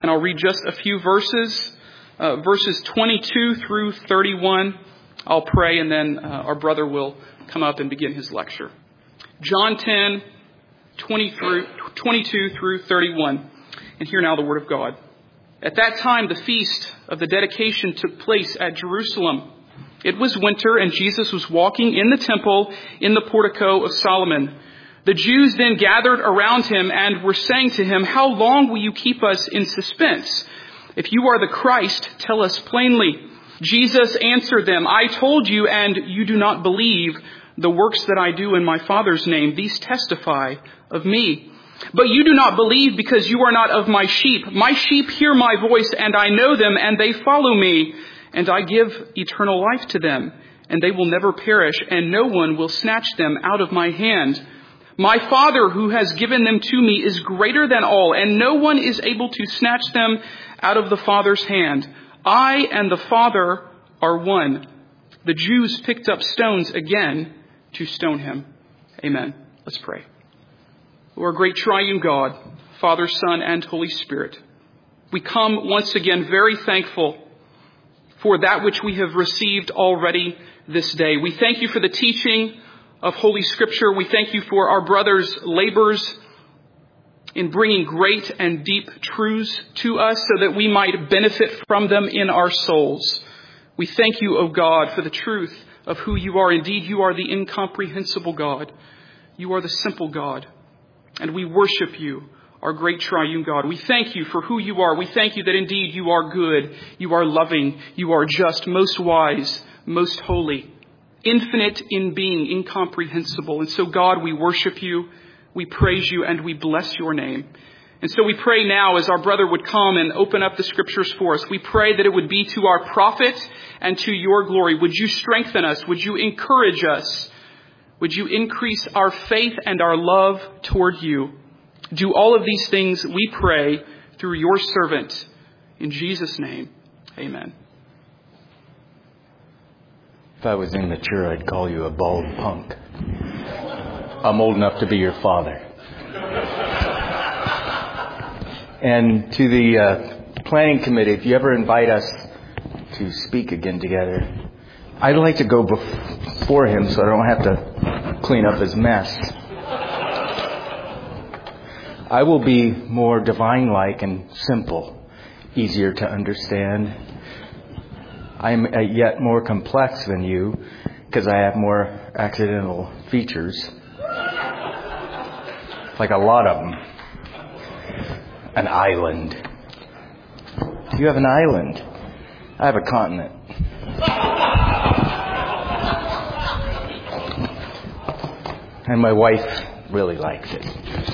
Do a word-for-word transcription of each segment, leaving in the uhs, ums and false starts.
And I'll read just a few verses, uh, verses twenty-two through thirty-one. I'll pray, and then uh, our brother will come up and begin his lecture. John ten, twenty through, twenty-two through thirty-one. And hear now the word of God. At that time, the feast of the dedication took place at Jerusalem. It was winter, and Jesus was walking in the temple in the portico of Solomon. The Jews then gathered around him and were saying to him, "How long will you keep us in suspense? If you are the Christ, tell us plainly." Jesus answered them, "I told you, and you do not believe. The works that I do in my Father's name, these testify of me. But you do not believe because you are not of my sheep. My sheep hear my voice, and I know them, and they follow me. And I give eternal life to them, and they will never perish, and no one will snatch them out of my hand. My Father who has given them to me is greater than all, and no one is able to snatch them out of the Father's hand. I and the Father are one." The Jews picked up stones again to stone him. Amen. Let's pray. Lord, great triune God, Father, Son, and Holy Spirit, we come once again very thankful for that which we have received already this day. We thank you for the teaching of Holy Scripture. We thank you for our brothers' labors in bringing great and deep truths to us so that we might benefit from them in our souls. We thank you, O God, for the truth of who you are. Indeed, you are the incomprehensible God. You are the simple God. And we worship you, our great triune God. We thank you for who you are. We thank you that indeed you are good, you are loving, you are just, most wise, most holy, infinite in being, incomprehensible. And so, God, we worship you, we praise you, and we bless your name. And so we pray now as our brother would come and open up the Scriptures for us. We pray that it would be to our profit and to your glory. Would you strengthen us? Would you encourage us? Would you increase our faith and our love toward you? Do all of these things, we pray, through your servant. In Jesus' name, amen. If I was immature, I'd call you a bald punk. I'm old enough to be your father. And to the uh, planning committee, if you ever invite us to speak again together, I'd like to go before him so I don't have to clean up his mess. I will be more divine-like and simple, easier to understand. I'm yet more complex than you because I have more accidental features. Like a lot of them. An island. You have an island. I have a continent. And my wife really likes it.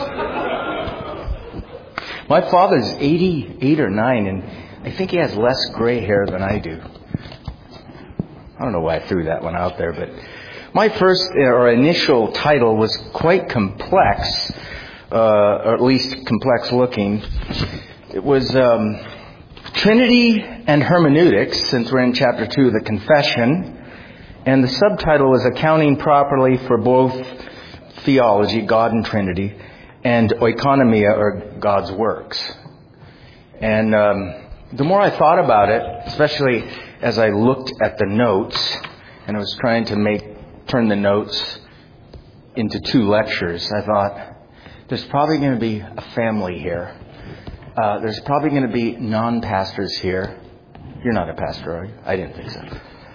My father's eighty-eight or nine, and I think he has less gray hair than I do. I don't know why I threw that one out there, but my first or initial title was quite complex, uh, or at least complex looking. It was um, Trinity and Hermeneutics, since we're in chapter two of the Confession, and the subtitle was Accounting Properly for Both Theology, God and Trinity, and Oikonomia, or God's Works. And um, the more I thought about it, especially as I looked at the notes, and I was trying to make turn the notes into two lectures, I thought, there's probably going to be a family here. Uh, there's probably going to be non-pastors here. You're not a pastor, are you? I didn't think so.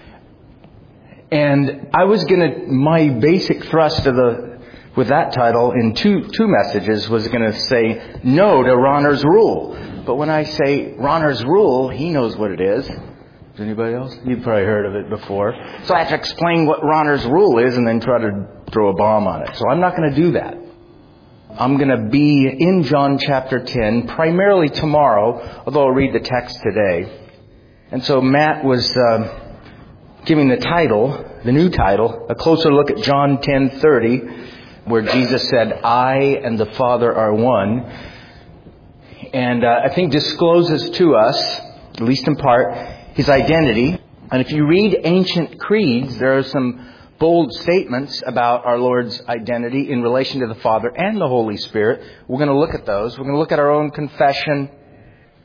And I was going to, my basic thrust of the with that title in two two messages was going to say no to Rahner's Rule. But when I say Rahner's Rule, he knows what it is. Does anybody else? You've probably heard of it before. So I have to explain what Rahner's Rule is and then try to throw a bomb on it. So I'm not going to do that. I'm going to be in John chapter ten, primarily tomorrow, although I'll read the text today. And so Matt was uh, giving the title, the new title, a closer look at John ten thirty, where Jesus said, "I and the Father are one." And uh, I think discloses to us, at least in part, his identity. And if you read ancient creeds, there are some bold statements about our Lord's identity in relation to the Father and the Holy Spirit. We're going to look at those. We're going to look at our own confession.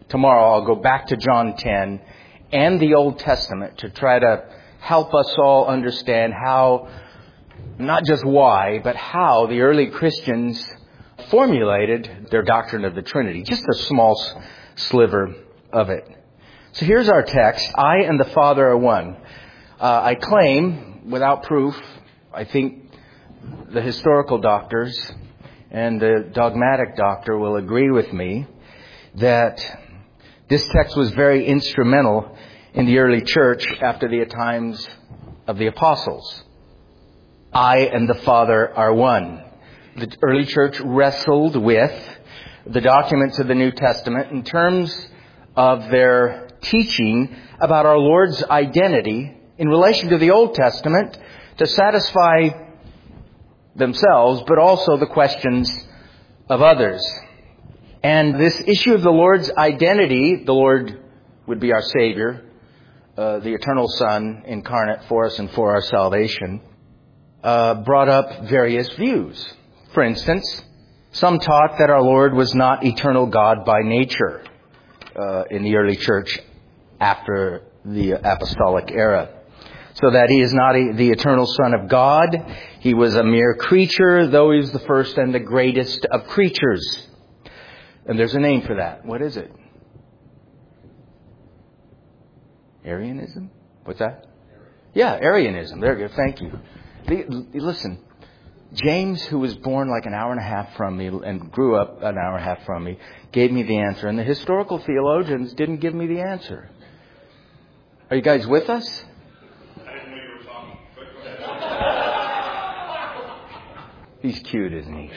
tomorrow I'll go back to John ten and the Old Testament to try to help us all understand how, not just why, but how the early Christians formulated their doctrine of the Trinity. Just a small sliver of it. So here's our text. I and the Father are one. Uh, I claim, without proof, I think the historical doctors and the dogmatic doctor will agree with me that this text was very instrumental in the early church after the times of the apostles. I and the Father are one. The early church wrestled with the documents of the New Testament in terms of their teaching about our Lord's identity in relation to the Old Testament to satisfy themselves, but also the questions of others. And this issue of the Lord's identity, the Lord would be our Savior, uh, the eternal Son incarnate for us and for our salvation, uh, brought up various views. For instance, some taught that our Lord was not eternal God by nature uh, in the early church after the apostolic era. So that He is not a, the eternal Son of God. He was a mere creature, though He is the first and the greatest of creatures. And there's a name for that. What is it? Arianism? What's that? Yeah, Arianism. There you go. Thank you. Listen, James, who was born like an hour and a half from me and grew up an hour and a half from me, gave me the answer. And the historical theologians didn't give me the answer. Are you guys with us? I didn't know you were talking. But go ahead. He's cute, isn't he?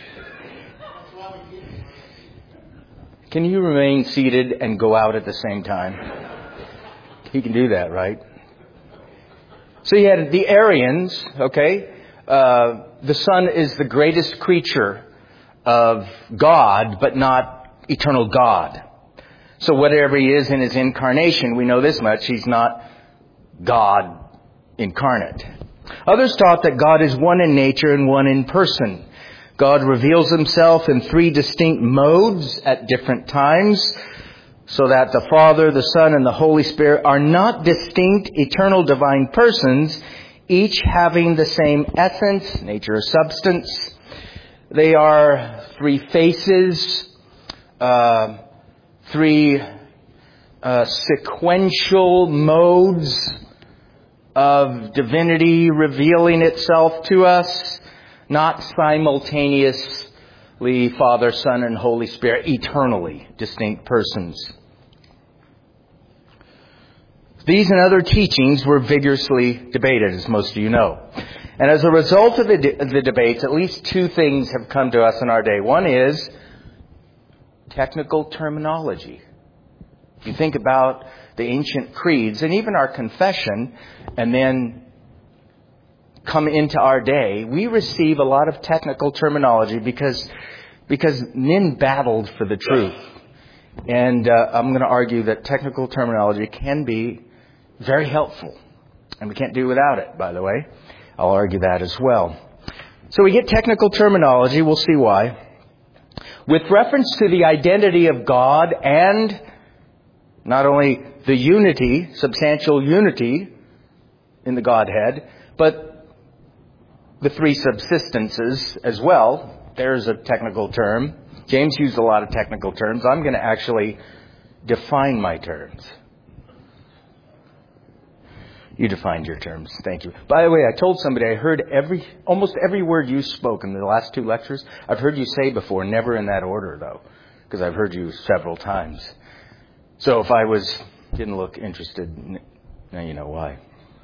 Can you remain seated and go out at the same time? He can do that, right? So you had the Arians, okay? Uh, the Son is the greatest creature of God, but not eternal God. So whatever He is in His incarnation, we know this much, He's not God incarnate. Others taught that God is one in nature and one in person. God reveals Himself in three distinct modes at different times, so that the Father, the Son, and the Holy Spirit are not distinct eternal divine persons, each having the same essence, nature, or substance. They are three faces, uh, three uh, sequential modes of divinity revealing itself to us, not simultaneously Father, Son, and Holy Spirit, eternally distinct persons. These and other teachings were vigorously debated, as most of you know. And as a result of the, de- the debates, at least two things have come to us in our day. One is technical terminology. If you think about the ancient creeds and even our confession, and then come into our day, we receive a lot of technical terminology because because men battled for the truth. And uh, I'm going to argue that technical terminology can be very helpful. And we can't do without it, by the way. I'll argue that as well. So we get technical terminology. We'll see why. With reference to the identity of God and not only the unity, substantial unity in the Godhead, but the three subsistences as well. There's a technical term. James used a lot of technical terms. I'm going to actually define my terms. You defined your terms. Thank you. By the way, I told somebody I heard every, almost every word you spoke in the last two lectures. I've heard you say before, never in that order though, because I've heard you several times. So if I was, didn't look interested, now you know why.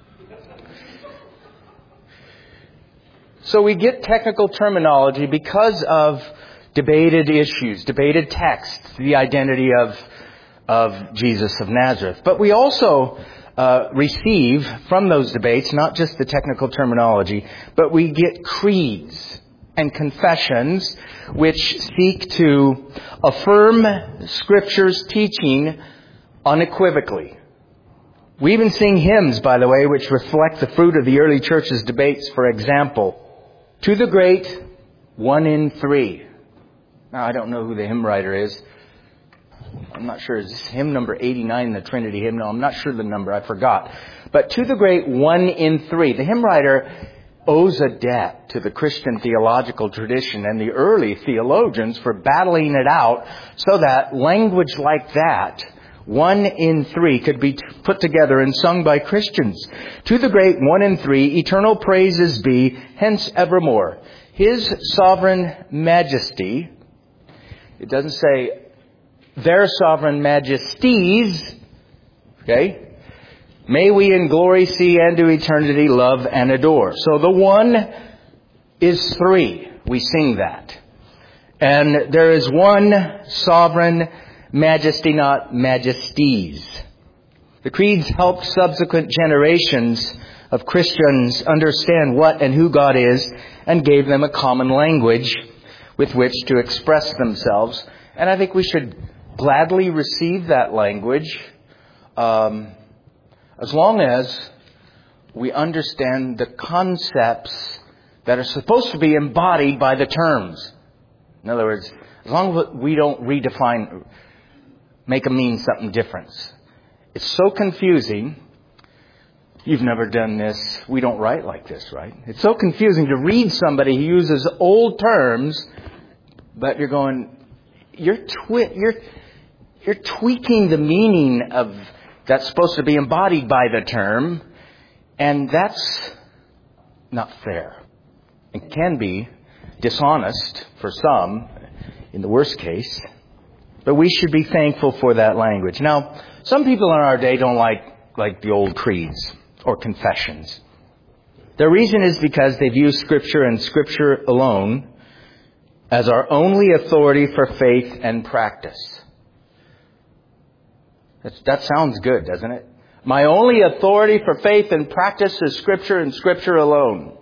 So we get technical terminology because of debated issues, debated texts, the identity of, of Jesus of Nazareth. But we also uh, receive from those debates not just the technical terminology, but we get creeds and confessions which seek to affirm Scripture's teaching unequivocally. We even sing hymns, by the way, which reflect the fruit of the early church's debates. For example, "To the Great, One in Three." Now, I don't know who the hymn writer is. I'm not sure, is this hymn number eighty-nine in the Trinity hymnal? I'm not sure the number, I forgot. But to the great one in three, the hymn writer owes a debt to the Christian theological tradition and the early theologians for battling it out so that language like that, one in three, could be put together and sung by Christians. To the great one in three, eternal praises be, hence evermore. His sovereign majesty, it doesn't say their sovereign majesties, okay? May we in glory see and to eternity love and adore. So the one is three. We sing that. And there is one sovereign majesty, not majesties. The creeds helped subsequent generations of Christians understand what and who God is and gave them a common language with which to express themselves. And I think we should gladly receive that language um, as long as we understand the concepts that are supposed to be embodied by the terms. In other words, as long as we don't redefine, make them mean something different. It's so confusing. You've never done this. We don't write like this, right? It's so confusing to read somebody who uses old terms, but you're going, you're twi- you're you're tweaking the meaning of that's supposed to be embodied by the term, and that's not fair. It can be dishonest for some, in the worst case, but we should be thankful for that language. Now, some people in our day don't like like the old creeds or confessions. The reason is because they've used Scripture and Scripture alone as our only authority for faith and practice. That's, that sounds good, doesn't it? My only authority for faith and practice is Scripture and Scripture alone.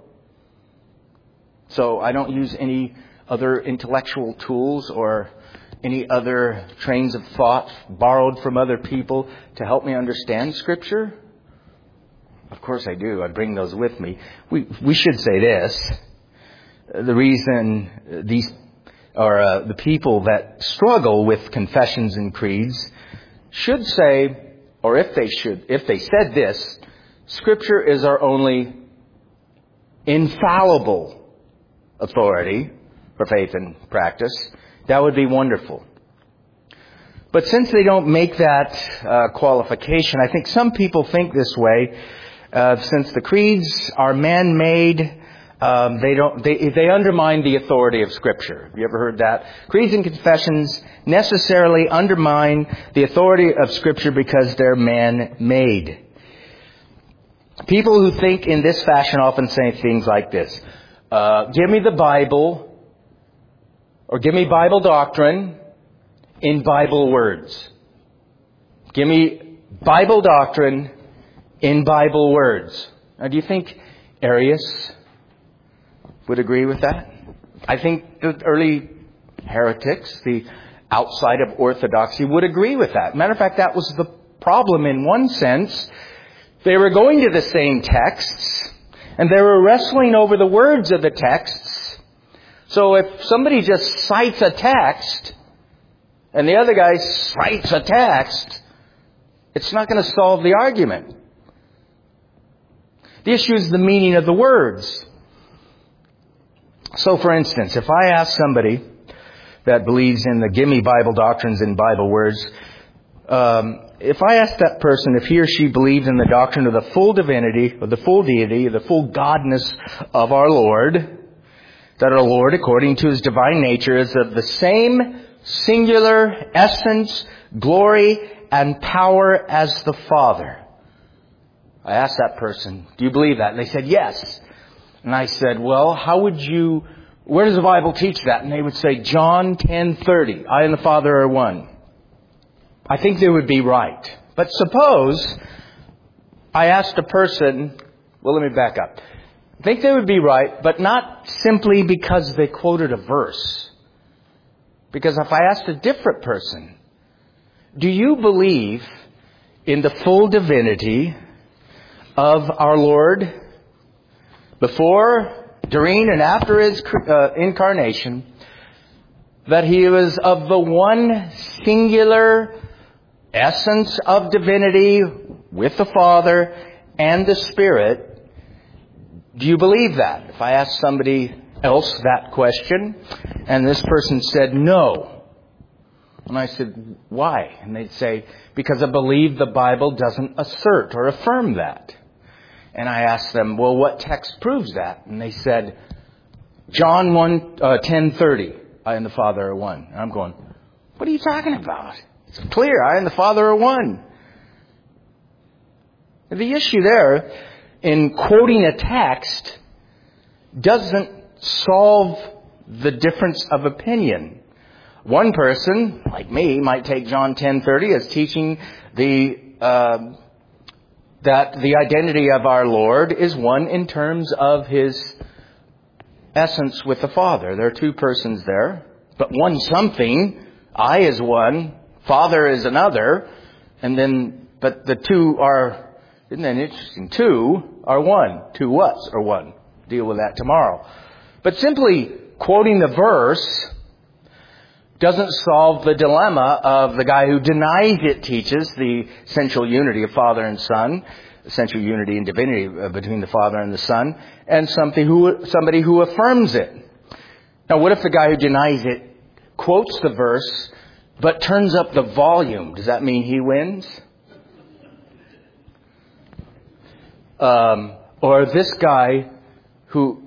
So I don't use any other intellectual tools or any other trains of thought borrowed from other people to help me understand Scripture? Of course I do. I bring those with me. We we should say this. The reason these are uh, the people that struggle with confessions and creeds should say, or if they should, if they said this, Scripture is our only infallible authority for faith and practice, that would be wonderful. But since they don't make that uh, qualification, I think some people think this way. Uh, since the creeds are man-made, um, they don't they they undermine the authority of Scripture. Have you ever heard that? Creeds and confessions necessarily undermine the authority of Scripture because they're man-made. People who think in this fashion often say things like this: uh, "Give me the Bible," or "Give me Bible doctrine in Bible words." Give me Bible doctrine in Bible words. Now, do you think Arius would agree with that? I think the early heretics, the outside of orthodoxy, would agree with that. Matter of fact, that was the problem in one sense. They were going to the same texts, and they were wrestling over the words of the texts. So if somebody just cites a text, and the other guy cites a text, it's not going to solve the argument. The issue is the meaning of the words. So, for instance, if I ask somebody that believes in the gimme Bible doctrines in Bible words, um, if I ask that person if he or she believed in the doctrine of the full divinity, or the full deity, or the full godness of our Lord, that our Lord, according to His divine nature, is of the same singular essence, glory, and power as the Father. I asked that person, do you believe that? And they said, yes. And I said, well, how would you, where does the Bible teach that? And they would say, John ten thirty, I and the Father are one. I think they would be right. But suppose I asked a person, well, let me back up. I think they would be right, but not simply because they quoted a verse. Because if I asked a different person, do you believe in the full divinity of our Lord before, during, and after His uh, incarnation? that He was of the one singular essence of divinity with the Father and the Spirit. Do you believe that? If I asked somebody else that question, and this person said no. And I said, why? And they'd say, because I believe the Bible doesn't assert or affirm that. And I asked them, well, what text proves that? And they said, John one, uh, ten thirty, I and the Father are one. And I'm going, what are you talking about? It's clear, I and the Father are one. The issue there in quoting a text doesn't solve the difference of opinion. One person, like me, might take John ten thirty as teaching the uh, that the identity of our Lord is one in terms of His essence with the Father. There are two persons there, but one something. I is one, Father is another, and then but the two are, isn't that interesting? Two are one. Two whats are one. Deal with that tomorrow. But simply quoting the verse doesn't solve the dilemma of the guy who denies it teaches the essential unity of Father and Son, essential unity and divinity between the Father and the Son, and something who, somebody who affirms it. Now, what if the guy who denies it quotes the verse but turns up the volume? Does that mean he wins? Um, or this guy who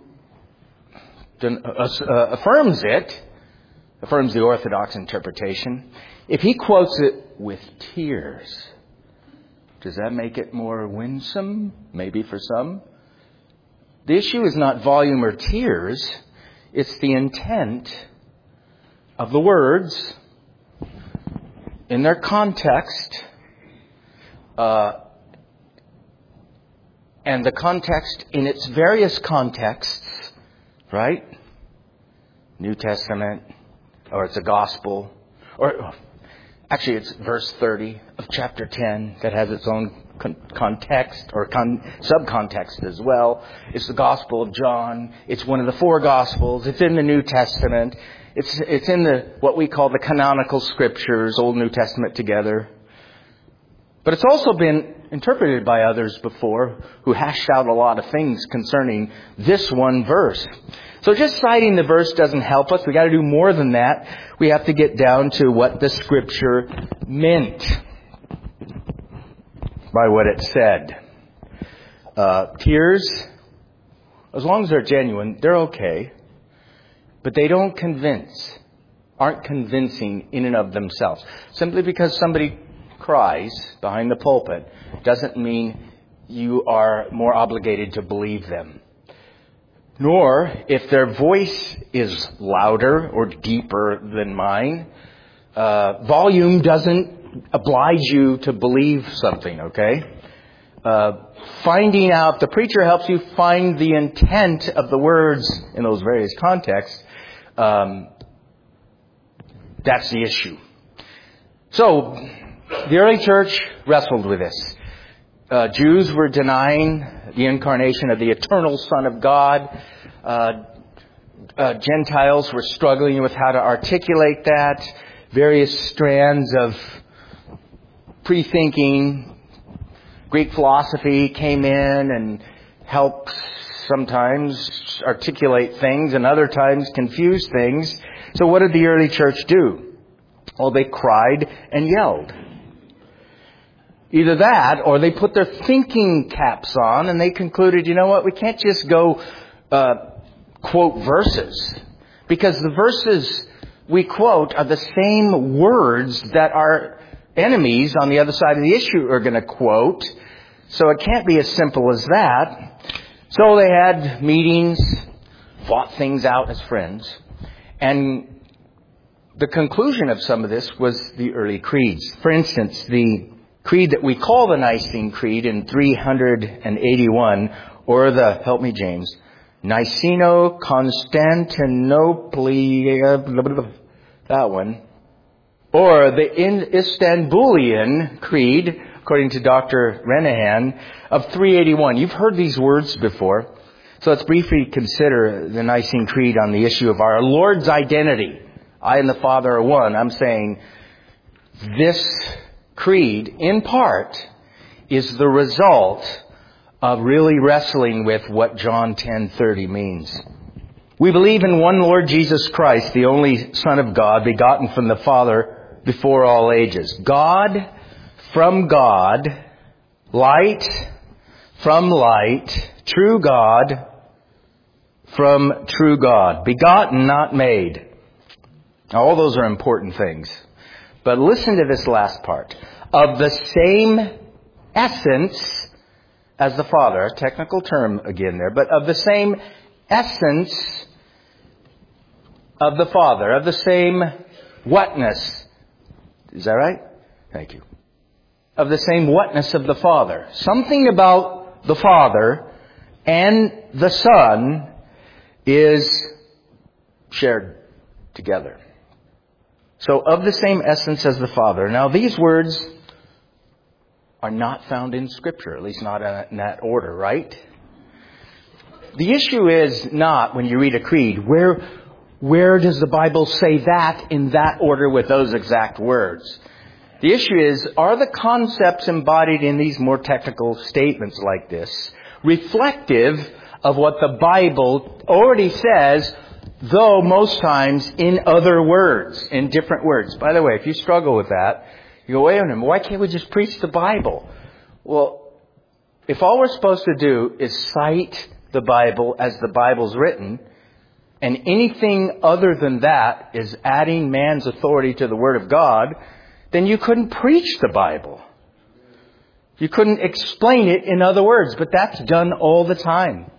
uh, affirms it, affirms the Orthodox interpretation, if he quotes it with tears, does that make it more winsome? Maybe for some. The issue is not volume or tears. It's the intent of the words in their context, uh, and the context in its various contexts, right? New Testament, or it's a gospel, or actually it's verse thirty of chapter ten that has its own con- context or con- subcontext as well. It's the Gospel of John. It's one of the four Gospels. It's in the New Testament. It's it's in the what we call the canonical scriptures, Old New Testament together. But it's also been interpreted by others before who hashed out a lot of things concerning this one verse. So just citing the verse doesn't help us. We got to do more than that. We have to get down to what the Scripture meant by what it said. Uh, tears, as long as they're genuine, they're okay. But they don't convince, aren't convincing in and of themselves. Simply because somebody cries behind the pulpit doesn't mean you are more obligated to believe them. Nor, if their voice is louder or deeper than mine, uh, volume doesn't oblige you to believe something, okay? Uh, finding out, the preacher helps you find the intent of the words in those various contexts. Um, that's the issue. So, the early church wrestled with this. Uh, Jews were denying the incarnation of the eternal Son of God. Uh, uh, Gentiles were struggling with how to articulate that. Various strands of pre-thinking, Greek philosophy came in and helped sometimes articulate things and other times confuse things. So what did the early church do? Well, they cried and yelled. Either that, or they put their thinking caps on and they concluded, you know what, we can't just go uh, quote verses. Because the verses we quote are the same words that our enemies on the other side of the issue are going to quote. So it can't be as simple as that. So they had meetings, fought things out as friends. And the conclusion of some of this was the early creeds. For instance, the creed that we call the Nicene Creed in three eighty-one, or the, help me James, Niceno-Constantinople, that one, or the Istanbulian Creed, according to Doctor Renahan, of three eighty-one. You've heard these words before. So let's briefly consider the Nicene Creed on the issue of our Lord's identity. I and the Father are one. I'm saying this creed, in part, is the result of really wrestling with what John ten thirty means. We believe in one Lord Jesus Christ, the only Son of God, begotten from the Father before all ages. God from God, light from light, true God from true God. Begotten, not made. Now, all those are important things. But listen to this last part. Of the same essence as the Father. A technical term again there. But of the same essence of the Father. Of the same whatness. Is that right? Thank you. Of the same whatness of the Father. Something about the Father and the Son is shared together. So, of the same essence as the Father. Now, these words are not found in Scripture, at least not in that order, right? The issue is not, when you read a creed, where, where does the Bible say that in that order with those exact words? The issue is, are the concepts embodied in these more technical statements like this reflective of what the Bible already says, though most times in other words, in different words? By the way, if you struggle with that, you go, wait a minute, why can't we just preach the Bible? Well, if all we're supposed to do is cite the Bible as the Bible's written, and anything other than that is adding man's authority to the Word of God, then you couldn't preach the Bible. You couldn't explain it in other words, but that's done all the time.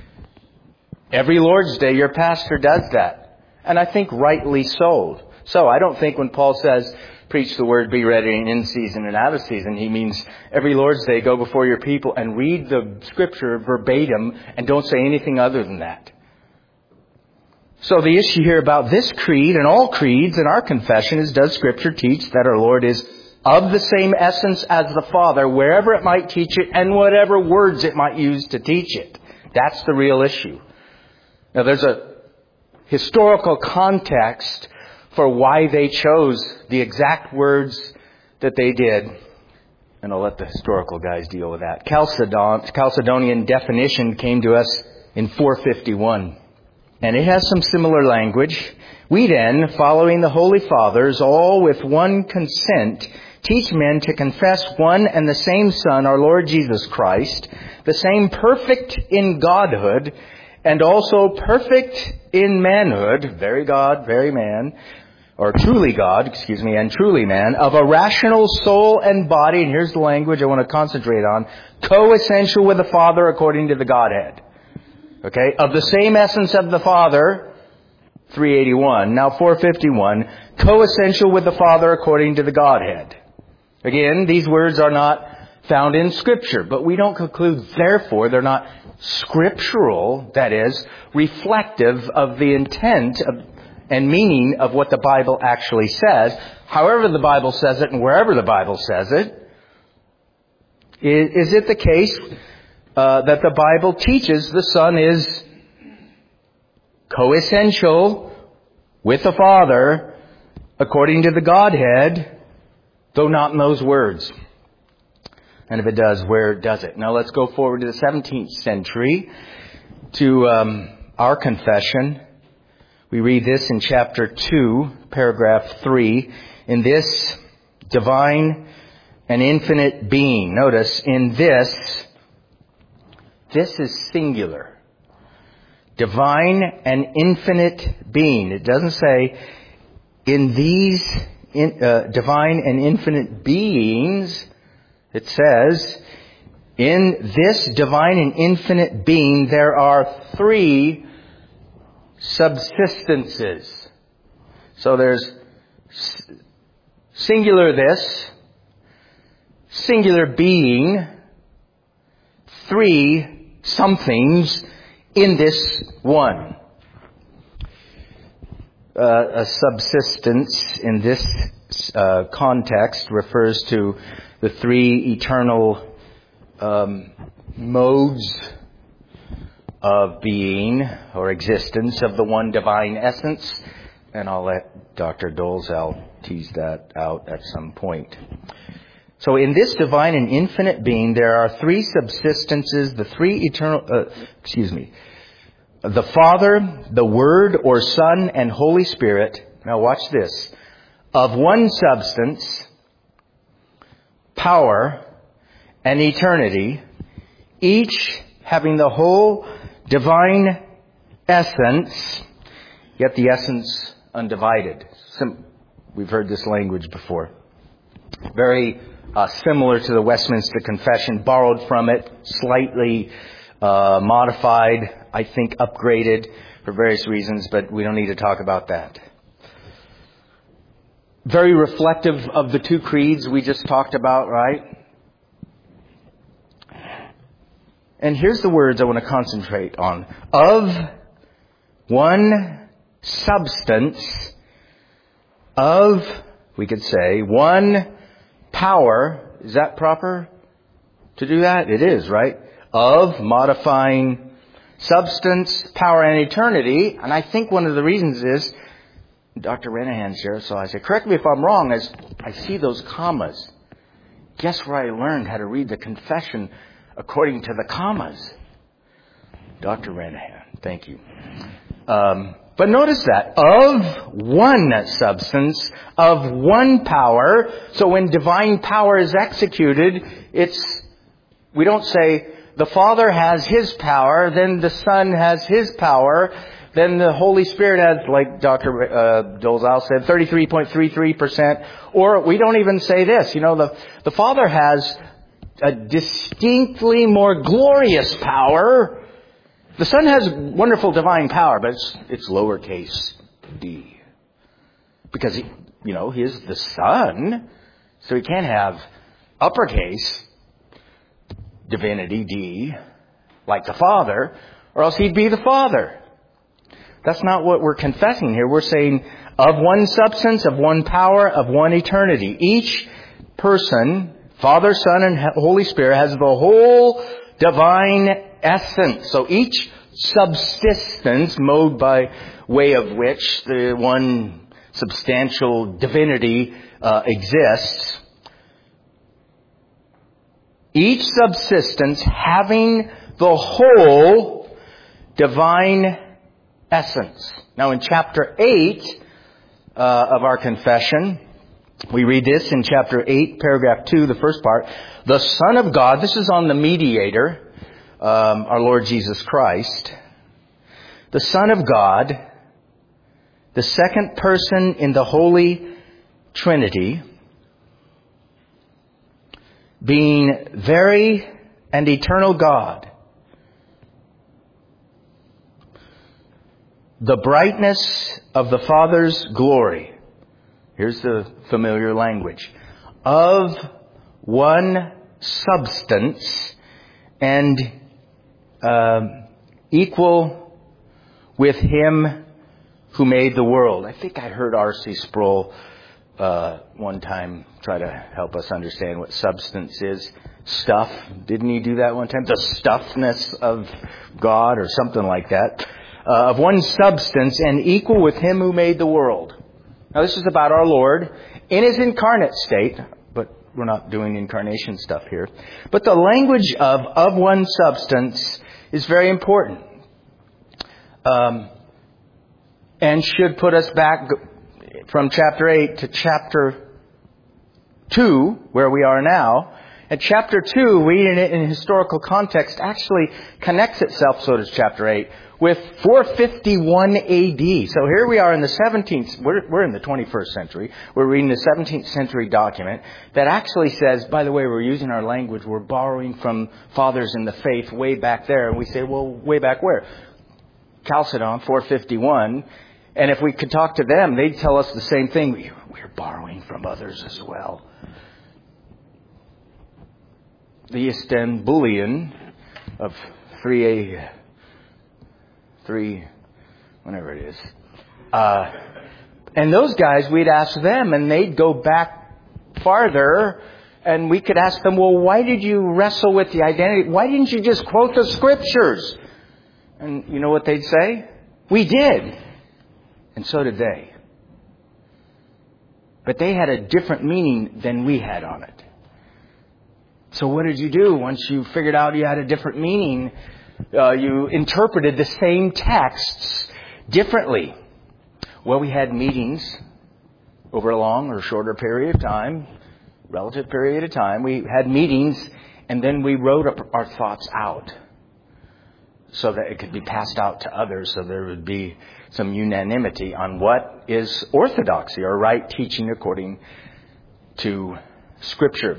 Every Lord's Day, your pastor does that. And I think rightly so. So I don't think when Paul says, preach the word, be ready in season and out of season, he means every Lord's Day, go before your people and read the Scripture verbatim and don't say anything other than that. So the issue here about this creed and all creeds in our confession is, does Scripture teach that our Lord is of the same essence as the Father, wherever it might teach it and whatever words it might use to teach it? That's the real issue. Now, there's a historical context for why they chose the exact words that they did. And I'll let the historical guys deal with that. Chalcedon, Chalcedonian definition came to us in four fifty-one. And it has some similar language. We then, following the Holy Fathers, all with one consent, teach men to confess one and the same Son, our Lord Jesus Christ, the same perfect in godhood, and also perfect in manhood, very God, very man, or truly God, excuse me, and truly man, of a rational soul and body, and here's the language I want to concentrate on, co-essential with the Father according to the Godhead. Okay, of the same essence of the Father, three eighty-one, now four fifty-one, co-essential with the Father according to the Godhead. Again, these words are not found in Scripture, but we don't conclude, therefore, they're not scriptural, that is, reflective of the intent of, and meaning of what the Bible actually says. However the Bible says it and wherever the Bible says it, is, is it the case uh, that the Bible teaches the Son is coessential with the Father according to the Godhead, though not in those words? And if it does, where does it? Now let's go forward to the seventeenth century, to um, our confession. We read this in chapter two, paragraph three. In this divine and infinite being. Notice, in this, this is singular. Divine and infinite being. It doesn't say, in these in, uh, divine and infinite beings. It says, in this divine and infinite being, there are three subsistences. So there's singular this, singular being, three somethings in this one. Uh, a subsistence in this uh, context refers to the three eternal um, modes of being or existence of the one divine essence. and I'll let Doctor Dolezal tease that out at some point. So in this divine and infinite being, there are three subsistences, the three eternal, uh, excuse me, the Father, the Word or Son, and Holy Spirit. Now watch this. Of one substance, power, and eternity, each having the whole divine essence, yet the essence undivided. Some, we've heard this language before. Very uh, similar to the Westminster Confession, borrowed from it, slightly uh, modified, I think upgraded for various reasons, but we don't need to talk about that. Very reflective of the two creeds we just talked about, right? And here's the words I want to concentrate on. Of one substance, of, we could say, one power. Is that proper to do that? It is, right? Of, modifying substance, power, and eternity. And I think one of the reasons is, Doctor Renahan's here, so I say, correct me if I'm wrong, as I see those commas. Guess where I learned how to read the confession according to the commas? Doctor Renahan, thank you. Um, but notice that, of one substance, of one power. So when divine power is executed, it's, we don't say, the Father has His power, then the Son has His power, then the Holy Spirit has, like Doctor Uh, Dolezal said, thirty-three point three three percent. Or we don't even say this. You know, the, the Father has a distinctly more glorious power. The Son has wonderful divine power, but it's, it's lowercase d. Because, he, you know, He is the Son, so He can't have uppercase divinity, D, like the Father, or else He'd be the Father. That's not what we're confessing here. We're saying of one substance, of one power, of one eternity. Each person, Father, Son, and Holy Spirit, has the whole divine essence. So each subsistence, mode by way of which the one substantial divinity uh, exists, each subsistence having the whole divine essence. Now in chapter eight uh, of our confession, we read this in chapter eight, paragraph two, the first part. The Son of God, this is on the mediator, um, our Lord Jesus Christ. The Son of God, the second person in the Holy Trinity, being very and eternal God, the brightness of the Father's glory. Here's the familiar language. Of one substance and um, equal with Him who made the world. I think I heard R C Sproul uh, one time try to help us understand what substance is. Stuff. Didn't he do that one time? The stuffness of God or something like that. Uh, of one substance and equal with Him who made the world. Now this is about our Lord in His incarnate state, but we're not doing incarnation stuff here. But the language of of one substance is very important. Um, and should put us back from chapter eight to chapter two, where we are now. And chapter two, reading it in historical context, actually connects itself, so does chapter eight, with four fifty-one A D. So here we are in the seventeenth, we're, we're in the twenty-first century. We're reading the seventeenth century document that actually says, by the way, we're using our language, we're borrowing from fathers in the faith way back there. And we say, well, way back where? Chalcedon, four fifty-one. And if we could talk to them, they'd tell us the same thing. We're borrowing from others as well. The Istanbulian of three A, three, whatever it is. Uh, and those guys, we'd ask them, and they'd go back farther, and we could ask them, well, why did you wrestle with the identity? Why didn't you just quote the Scriptures? And you know what they'd say? We did. And so did they. but they had a different meaning than we had on it. So what did you do once you figured out you had a different meaning? Uh, you interpreted the same texts differently. Well, we had meetings over a long or shorter period of time, relative period of time. We had meetings, and then we wrote up our thoughts out so that it could be passed out to others, so there would be some unanimity on what is orthodoxy or right teaching according to Scripture.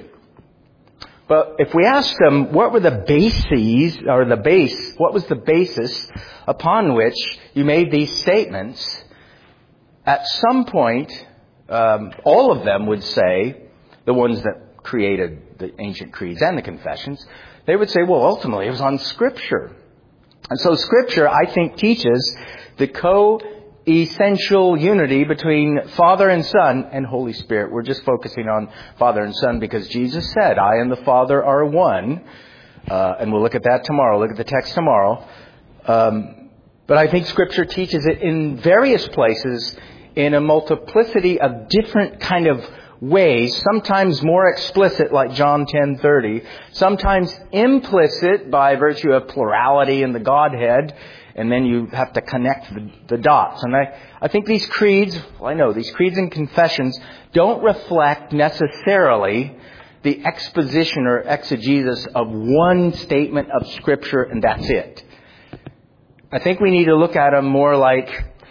But if we ask them, what were the bases, or the base, what was the basis upon which you made these statements? At some point, um, all of them would say, the ones that created the ancient creeds and the confessions, they would say, well, ultimately it was on Scripture. And so Scripture, I think, teaches the co-essential unity between Father and Son and Holy Spirit. We're just focusing on Father and Son because Jesus said, I and the Father are one. Uh, and we'll look at that tomorrow. Look at the text tomorrow. Um, but I think Scripture teaches it in various places in a multiplicity of different kind of ways, sometimes more explicit like John ten thirty, sometimes implicit by virtue of plurality in the Godhead, and then you have to connect the, the dots. And I, I think these creeds, well, I know, these creeds and confessions don't reflect necessarily the exposition or exegesis of one statement of Scripture, and that's it. I think we need to look at them more like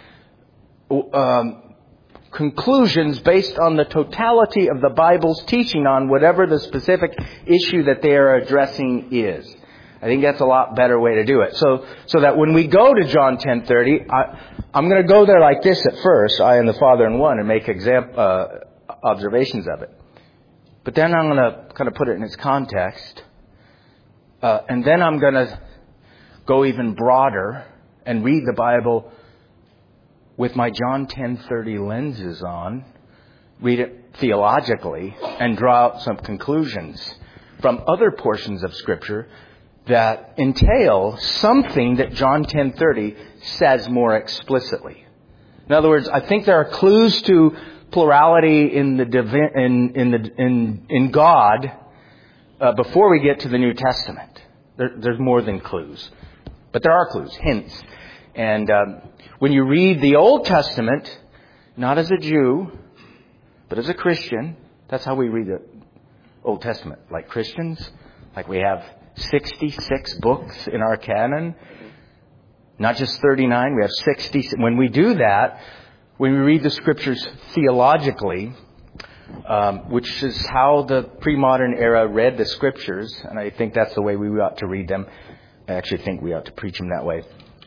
um, conclusions based on the totality of the Bible's teaching on whatever the specific issue that they are addressing is. I think that's a lot better way to do it. So, so that when we go to John ten thirty, I, I'm going to go there like this at first, I and the Father in one, and make exam, uh, observations of it. But then I'm going to kind of put it in its context, uh, and then I'm going to go even broader and read the Bible with my John ten thirty lenses on, read it theologically, and draw out some conclusions from other portions of Scripture that entail something that John ten thirty says more explicitly. In other words, I think there are clues to plurality in the divi- in in the in in God uh, before we get to the New Testament. There, there's more than clues, but there are clues, hints, and um, when you read the Old Testament, not as a Jew, but as a Christian, that's how we read the Old Testament, like Christians, like we have sixty-six books in our canon, not just thirty-nine, we have sixty. When we do that, when we read the Scriptures theologically, um, which is how the pre-modern era read the Scriptures, and I think that's the way we ought to read them. I actually think we ought to preach them that way.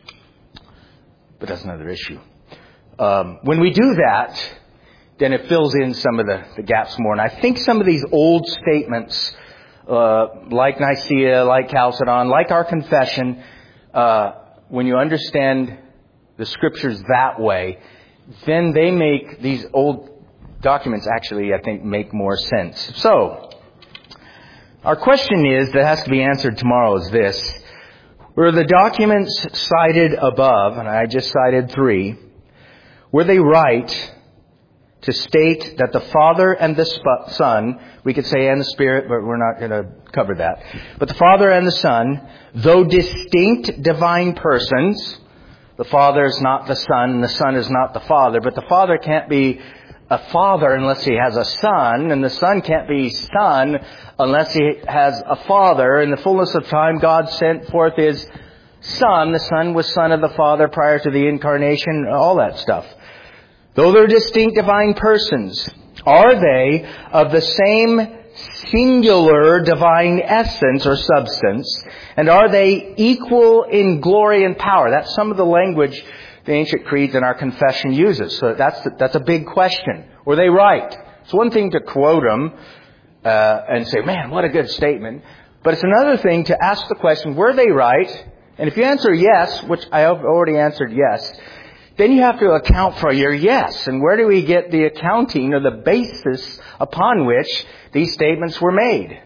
But that's another issue. Um, when we do that, then it fills in some of the, the gaps more. And I think some of these old statements, uh, like Nicaea, like Chalcedon, like our confession, uh, when you understand the Scriptures that way, then they make these old documents actually, I think, make more sense. So, our question is, that has to be answered tomorrow, is this. Were the documents cited above, and I just cited three, were they right to state that the Father and the Son, we could say and the Spirit, but we're not going to cover that, but the Father and the Son, though distinct divine persons, the Father is not the Son, and the Son is not the Father, but the Father can't be a father unless he has a son, and the Son can't be Son unless he has a Father. In the fullness of time, God sent forth His Son. The Son was Son of the Father prior to the Incarnation, all that stuff. Though they're distinct divine persons, are they of the same singular divine essence or substance? And are they equal in glory and power? That's some of the language the ancient creeds and our confession uses. So that's that's a big question. Were they right? It's one thing to quote them uh, and say, man, what a good statement. But it's another thing to ask the question, were they right? And if you answer yes, which I have already answered yes, then you have to account for your yes. And where do we get the accounting or the basis upon which these statements were made?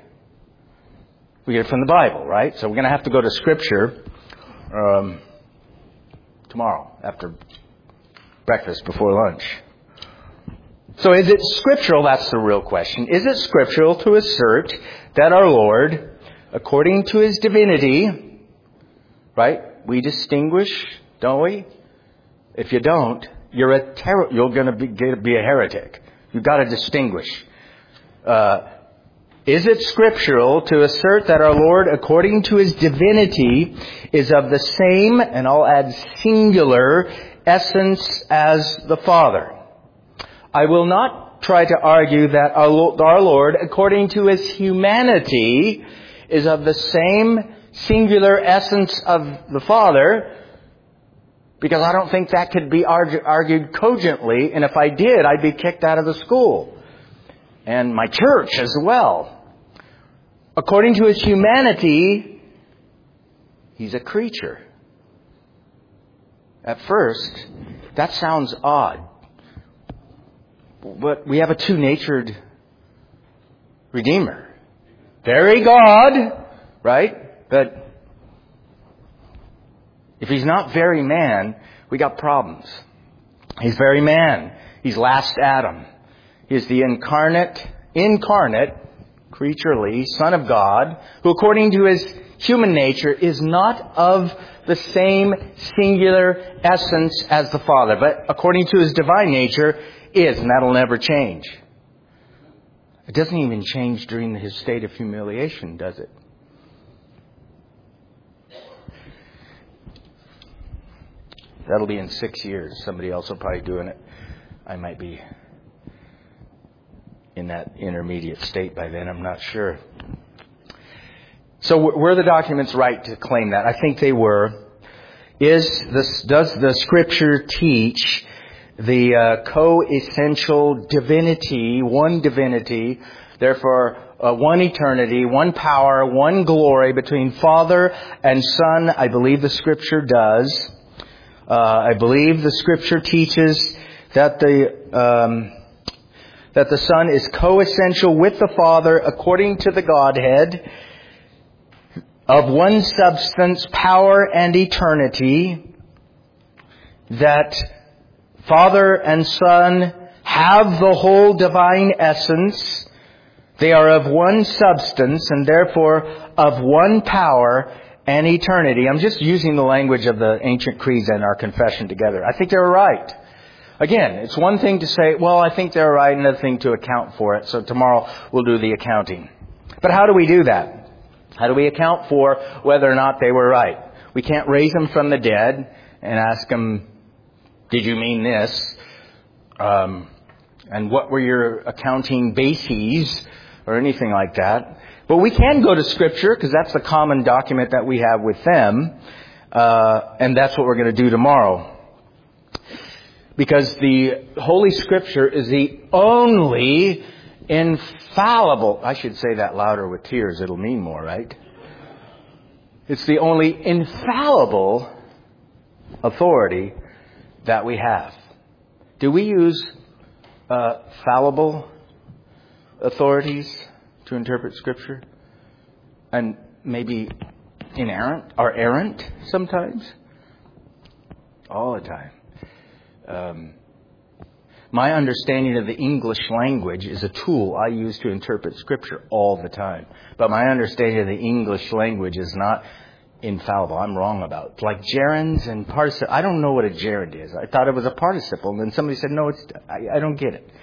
We get it from the Bible, right? So we're going to have to go to Scripture um, tomorrow after breakfast, before lunch. So is it scriptural? That's the real question. Is it scriptural to assert that our Lord, according to His divinity, right? We distinguish, don't we? If you don't, you're a ter- you're going to be, be a heretic. You've got to distinguish. Uh, is it scriptural to assert that our Lord, according to His divinity, is of the same, and I'll add singular, essence as the Father? I will not try to argue that our Lord, according to His humanity, is of the same singular essence of the Father, because I don't think that could be argued cogently, and if I did, I'd be kicked out of the school. And my church as well. According to His humanity, He's a creature. At first, that sounds odd. But we have a two-natured Redeemer. Very God, right? But if He's not very man, we got problems. He's very man. He's last Adam. He is the incarnate, incarnate, creaturely Son of God, who according to His human nature is not of the same singular essence as the Father, but according to His divine nature is, and that'll never change. It doesn't even change during His state of humiliation, does it? That'll be in six years. Somebody else will probably be doing it. I might be in that intermediate state by then. I'm not sure. So were the documents right to claim that? I think they were. Is this, does the Scripture teach the uh, co-essential divinity, one divinity, therefore uh, one eternity, one power, one glory between Father and Son? I believe the Scripture does. Uh, I believe the Scripture teaches that the um, that the Son is co-essential with the Father according to the Godhead, of one substance, power, and eternity, that Father and Son have the whole divine essence. They are of one substance and therefore of one power and eternity. I'm just using the language of the ancient creeds and our confession together. I think they were right. Again, it's one thing to say, well, I think they're right, another thing to account for it. So tomorrow we'll do the accounting. But how do we do that? How do we account for whether or not they were right? We can't raise them from the dead and ask them, did you mean this? Um, and what were your accounting bases? Or anything like that. But we can go to Scripture, because that's the common document that we have with them. Uh, and that's what we're going to do tomorrow. Because the Holy Scripture is the only infallible... I should say that louder with tears. It'll mean more, right? It's the only infallible authority that we have. Do we use uh, fallible authorities to interpret Scripture? And maybe inerrant or errant sometimes? All the time. Um, my understanding of the English language is a tool I use to interpret Scripture all the time. But my understanding of the English language is not infallible. I'm wrong about it. Like gerunds and participle. I don't know what a gerund is. I thought it was a participle. And then somebody said, no, it's. I, I don't get it.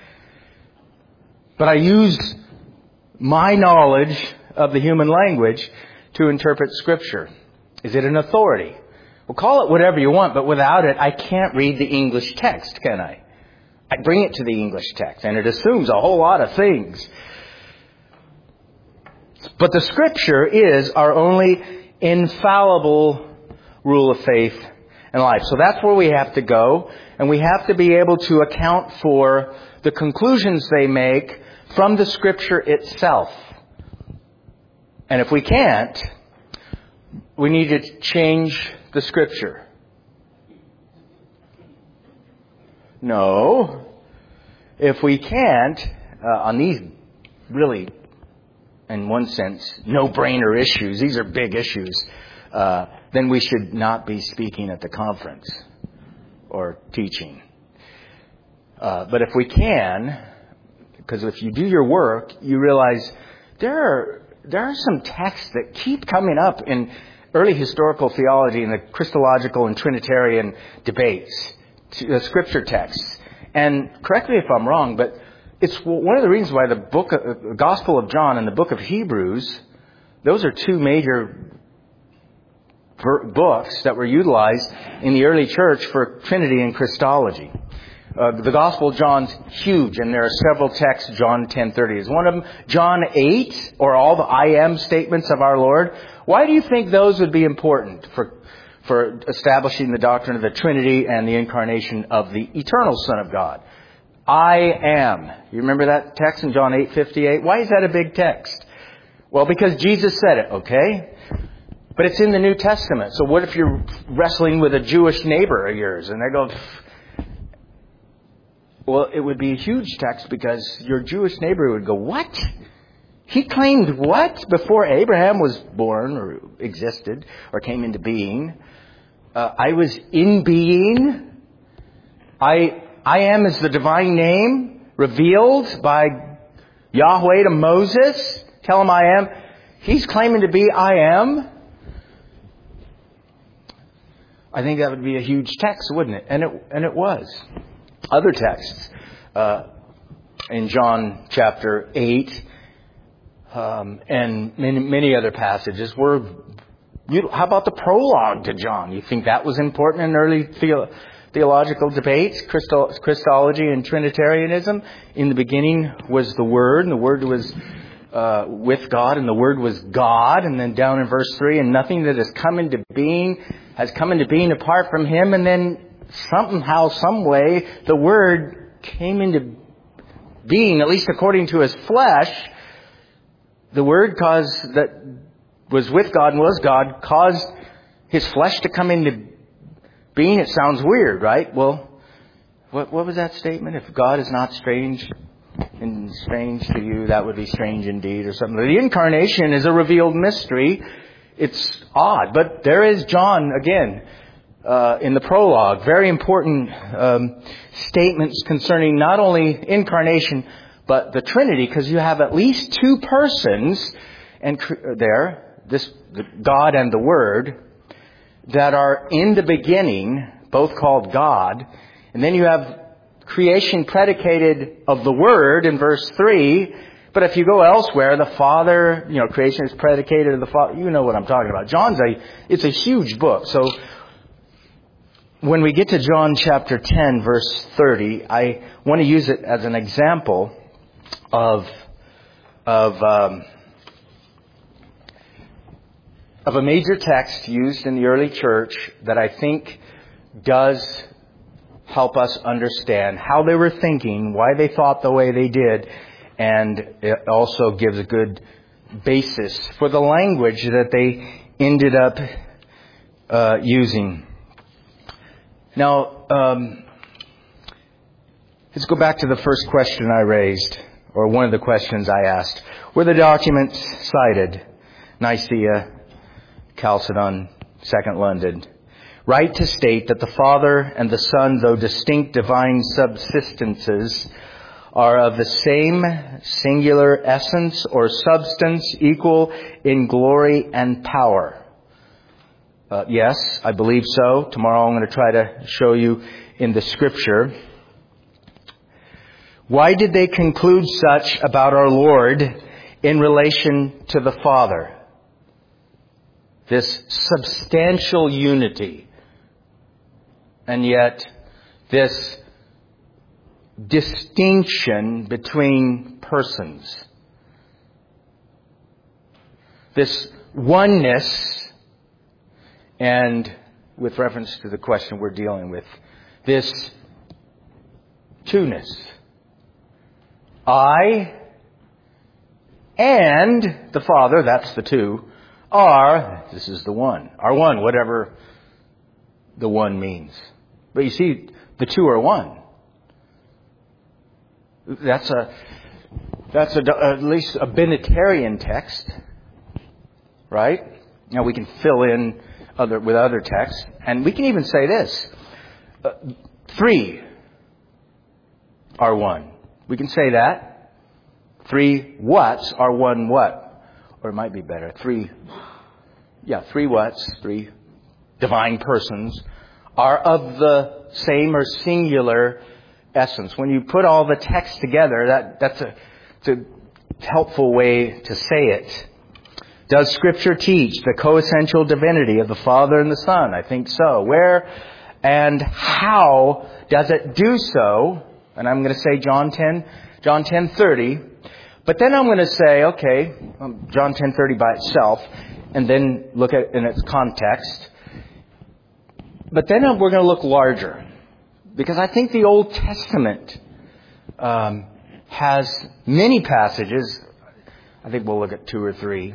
But I use my knowledge of the human language to interpret Scripture. Is it an authority? Well, call it whatever you want, but without it, I can't read the English text, can I? I bring it to the English text, and it assumes a whole lot of things. But the Scripture is our only infallible rule of faith and life. So that's where we have to go, and we have to be able to account for the conclusions they make from the Scripture itself. And if we can't, we need to change the Scripture. No. If we can't, uh, on these really, in one sense, no-brainer issues, these are big issues, uh, then we should not be speaking at the conference or teaching. Uh, but if we can, because if you do your work, you realize there are there are some texts that keep coming up in early historical theology and the Christological and Trinitarian debates, the scripture texts. And correct me if I'm wrong, but it's one of the reasons why the book, of, Gospel of John and the book of Hebrews, those are two major books that were utilized in the early church for Trinity and Christology. Uh, the Gospel of John's huge, and there are several texts. John ten thirty is one of them. John eight, or all the I am statements of our Lord. Why do you think those would be important for for establishing the doctrine of the Trinity and the incarnation of the eternal Son of God? I am. You remember that text in John eight fifty-eight? Why is that a big text? Well, because Jesus said it, okay? But it's in the New Testament. So what if you're wrestling with a Jewish neighbor of yours and they go... Well, it would be a huge text because your Jewish neighbor would go, what? He claimed what? Before Abraham was born or existed or came into being. Uh, I was in being. I I am is the divine name revealed by Yahweh to Moses. Tell him I am. He's claiming to be I am. I think that would be a huge text, wouldn't it? And it and it was. Other texts uh, in John chapter eight um, and many, many other passages were. You, how about the prologue to John? You think that was important in early theo- theological debates, Christo- Christology and Trinitarianism? In the beginning was the Word, and the Word was uh, with God, and the Word was God. And then down in verse three, and nothing that has come into being has come into being apart from Him. And then somehow, some way, the Word came into being, at least according to His flesh. The Word caused that was with God and was God, caused His flesh to come into being. It sounds weird, right? Well, what, what was that statement? If God is not strange and strange to you, that would be strange indeed, or something. The incarnation is a revealed mystery. It's odd, but there is John again. Uh, in the prologue, very important um, statements concerning not only incarnation but the Trinity, because you have at least two persons and cr- there, this the God and the Word, that are in the beginning, both called God, and then you have creation predicated of the Word in verse three. But if you go elsewhere, the Father, you know, creation is predicated of the Father. You know what I'm talking about. John's a it's a huge book, so. When we get to John chapter ten, verse thirty, I want to use it as an example of of um, of a major text used in the early church that I think does help us understand how they were thinking, why they thought the way they did, and it also gives a good basis for the language that they ended up uh, using. Now, um, let's go back to the first question I raised, or one of the questions I asked. Were the documents cited? Nicaea, Chalcedon, Second London. Right to state that the Father and the Son, though distinct divine subsistences, are of the same singular essence or substance, equal in glory and power. Uh, yes, I believe so. Tomorrow I'm going to try to show you in the Scripture. Why did they conclude such about our Lord in relation to the Father? This substantial unity, and yet this distinction between persons. This oneness. And with reference to the question we're dealing with, this two-ness. I and the Father, that's the two, are, this is the one, are one, whatever the one means. But you see, the two are one. That's a, that's a, at least a Binitarian text, right? Now we can fill in Other, with other texts. And we can even say this. Uh, three. are one. We can say that. Three whats are one what? Or it might be better. Three, yeah, three whats, three divine persons are of the same or singular essence. When you put all the text together, that, that's a, it's a helpful way to say it. Does Scripture teach the coessential divinity of the Father and the Son? I think so. Where and how does it do so? And I'm going to say John ten, John ten thirty. But then I'm going to say, okay, John ten thirty by itself, and then look at it in its context. But then we're going to look larger, because I think the Old Testament um, has many passages. I think we'll look at two or three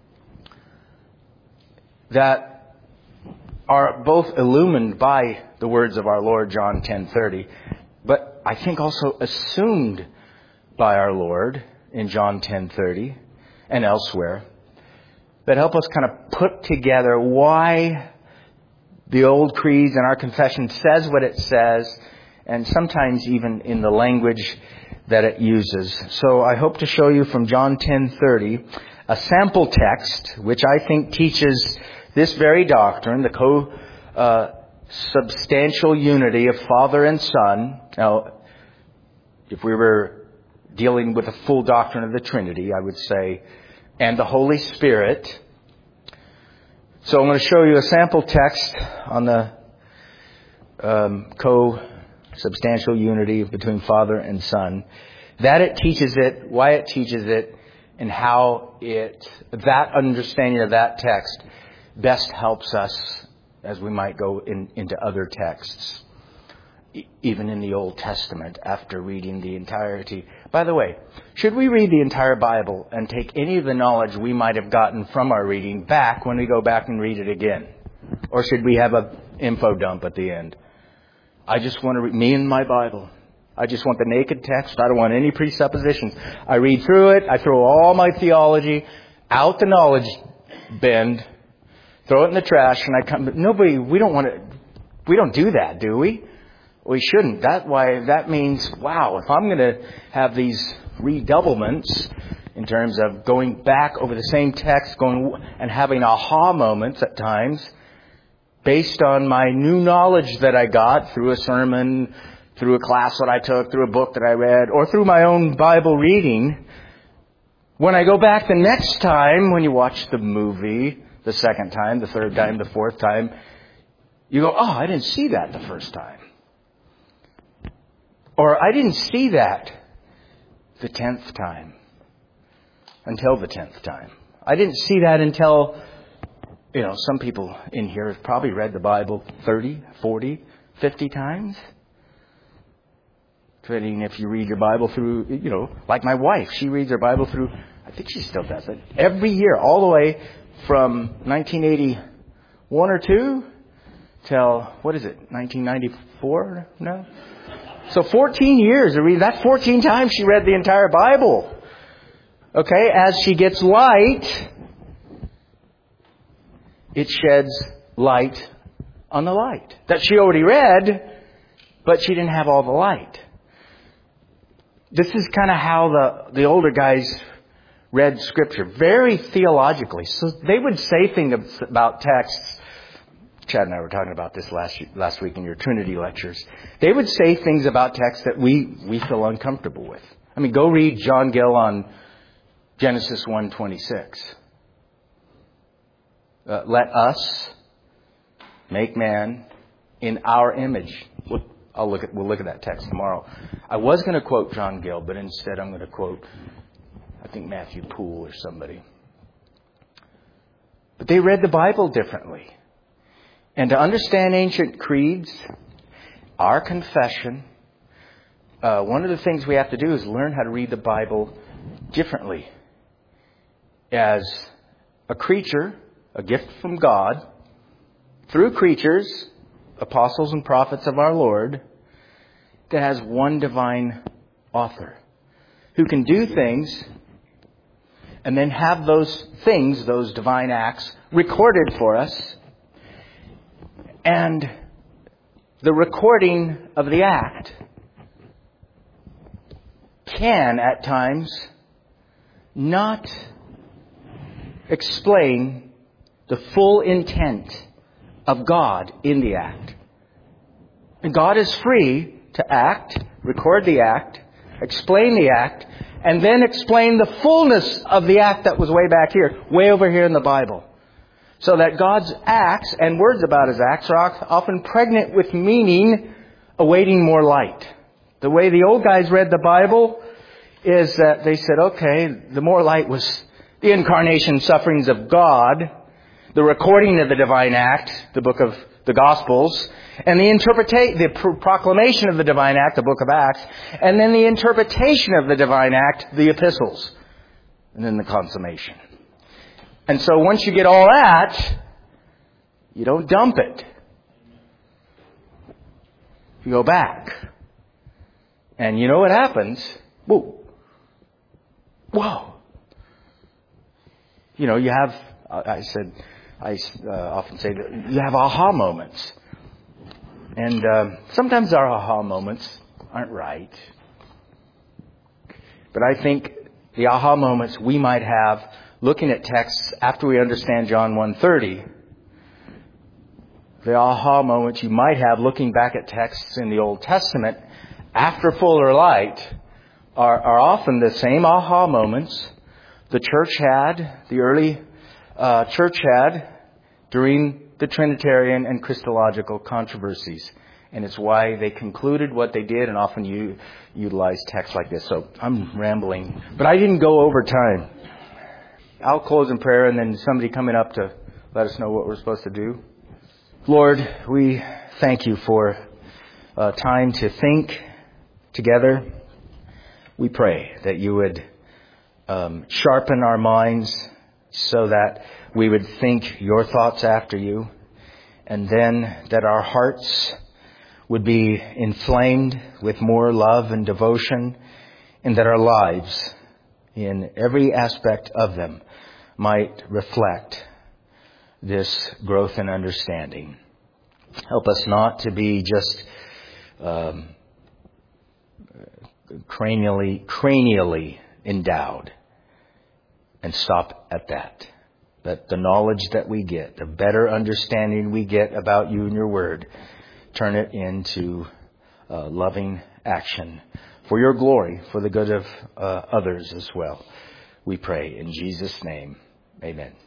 that are both illumined by the words of our Lord, John ten thirty, but I think also assumed by our Lord in John ten thirty and elsewhere, that help us kind of put together why the old creeds and our confession says what it says, and sometimes even in the language that it uses. So I hope to show you from John ten thirty a sample text which I think teaches this very doctrine, the co uh, substantial unity of Father and Son. Now, if we were dealing with the full doctrine of the Trinity, I would say, and the Holy Spirit. So I'm going to show you a sample text on the um, co-substantial unity between Father and Son. That it teaches it, why it teaches it, and how it, that understanding of that text best helps us as we might go in, into other texts, e- even in the Old Testament, after reading the entirety. By the way, should we read the entire Bible and take any of the knowledge we might have gotten from our reading back when we go back and read it again? Or should we have an info dump at the end? I just want to read me and my Bible. I just want the naked text. I don't want any presuppositions. I read through it. I throw all my theology out the knowledge bin, throw it in the trash, and I come. Nobody, we don't want to, we don't do that, do we? We shouldn't. That why that means, wow, if I'm going to have these redoublements in terms of going back over the same text, going and having aha moments at times, based on my new knowledge that I got through a sermon, through a class that I took, through a book that I read, or through my own Bible reading, when I go back the next time, when you watch the movie, the second time, the third time, the fourth time, you go, oh, I didn't see that the first time. Or I didn't see that the tenth time. Until the tenth time. I didn't see that until, you know, some people in here have probably read the Bible thirty, forty, fifty times. Depending if you read your Bible through, you know, like my wife, she reads her Bible through, I think she still does it, every year, all the way from nineteen eighty-one or two till, what is it, nineteen ninety-four? No? So fourteen years. That's fourteen times she read the entire Bible. Okay, as she gets light, it sheds light on the light that she already read, but she didn't have all the light. This is kind of how the, the older guys read Scripture, very theologically. So they would say things about texts. Chad and I were talking about this last last week in your Trinity lectures. They would say things about texts that we, we feel uncomfortable with. I mean, go read John Gill on Genesis one twenty-six. Uh, Let us make man in our image. We'll, I'll look at, we'll look at that text tomorrow. I was going to quote John Gill, but instead I'm going to quote, I think, Matthew Poole or somebody. But they read the Bible differently. And to understand ancient creeds, our confession, uh, one of the things we have to do is learn how to read the Bible differently. As a creature, a gift from God, through creatures, apostles and prophets of our Lord, that has one divine author who can do things and then have those things, those divine acts, recorded for us. And the recording of the act can, at times, not explain the full intent of God in the act. And God is free to act, record the act, explain the act, and then explain the fullness of the act that was way back here, way over here in the Bible. So that God's acts and words about His acts are often pregnant with meaning, awaiting more light. The way the old guys read the Bible is that they said, okay, the more light was the incarnation sufferings of God, the recording of the divine act, the book of the Gospels, and the interpreta- the pro- proclamation of the divine act, the book of Acts, and then the interpretation of the divine act, the epistles, and then the consummation. And so once you get all that, you don't dump it. You go back. And you know what happens? Whoa. Whoa. You know, you have, I said, I uh, often say that you have aha moments. And uh, sometimes our aha moments aren't right. But I think the aha moments we might have looking at texts after we understand John one thirty, the aha moments you might have looking back at texts in the Old Testament after fuller light are, are often the same aha moments the church had, the early uh, church had during the Trinitarian and Christological controversies. And it's why they concluded what they did and often you utilize texts like this. So I'm rambling, but I didn't go over time. I'll close in prayer and then somebody coming up to let us know what we're supposed to do. Lord, we thank you for uh, time to think together. We pray that you would um, sharpen our minds so that we would think your thoughts after you, and then that our hearts would be inflamed with more love and devotion, and that our lives, in every aspect of them, might reflect this growth in understanding. Help us not to be just um, cranially, cranially endowed and stop at that. But the knowledge that we get, the better understanding we get about you and your word, turn it into uh, loving action for your glory, for the good of uh, others as well. We pray in Jesus' name. Amen.